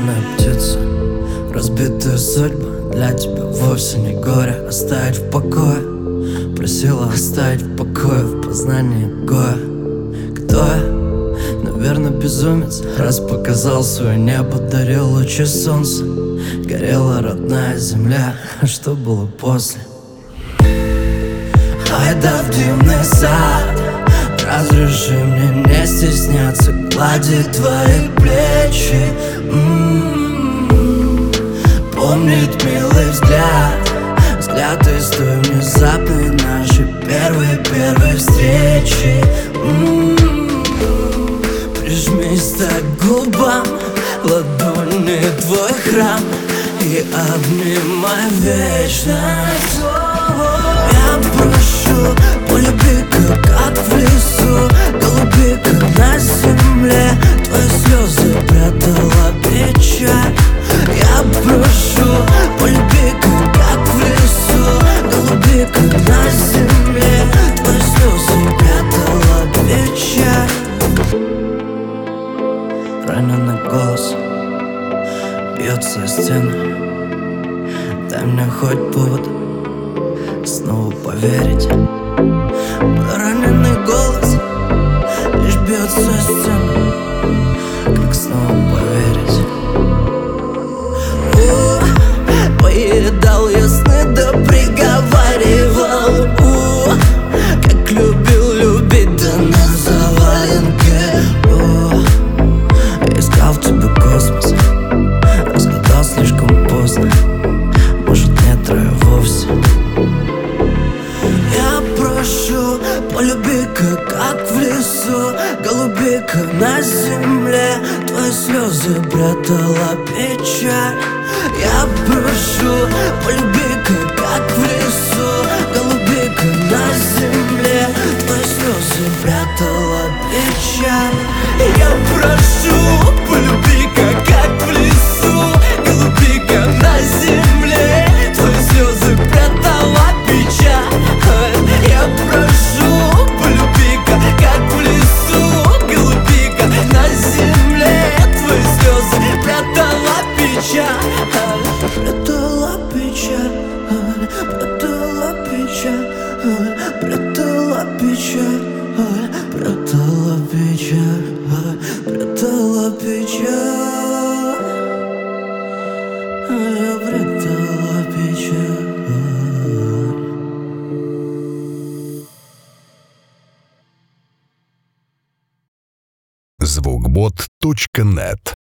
раненая птица, разбитая судьба. Для тебя вовсе не горе оставить в покое. Просила оставить в покое в познании Гоя. Кто я? Наверное, безумец. Раз показал свое небо, дарил лучи солнца. Горела родная земля, а что было после? Айда в дивный сад, разреши мне не стесняться гладить твои плечи. Помнить милый взгляд, взгляд из той внезапной нашей первой встречи. Прижмись так к губам, ладони твой храм, и обнимай вечно. Я прошу, полюби, как в лесу, голубика на земле, твои слезы прятала печаль. Я прошу, полюби, как в лесу, голубика на земле, твои слезы прятала печаль. Раненый голос бьется о стену. Дай мне хоть повод снова поверить. Мой раненый голос лишь бьется о стену. Как снова поверить? Поедал я сны, да приговаривал. Как любил любить, да на заваленке. Искал в тебе космос, разгадал слишком поздно. Может, нет рая вовсе. Я прошу, полюби-ка, как в лесу, голубика на земле, твои слезы прятала печаль. Я прошу, полюби-ка, как в лесу, голубика на земле, твои слезы прятала печаль. Я прошу, полюби-ка, как в лесу, голубика на земле, твои слезы прятала печаль. Я прошу, полюби-ка, как в лесу, голубика на земле, твои слезы прятала печаль. Прятала печаль, прятала печаль, прятала печаль, прятала печаль, прятала печаль, прятала печаль. Звукбот.нет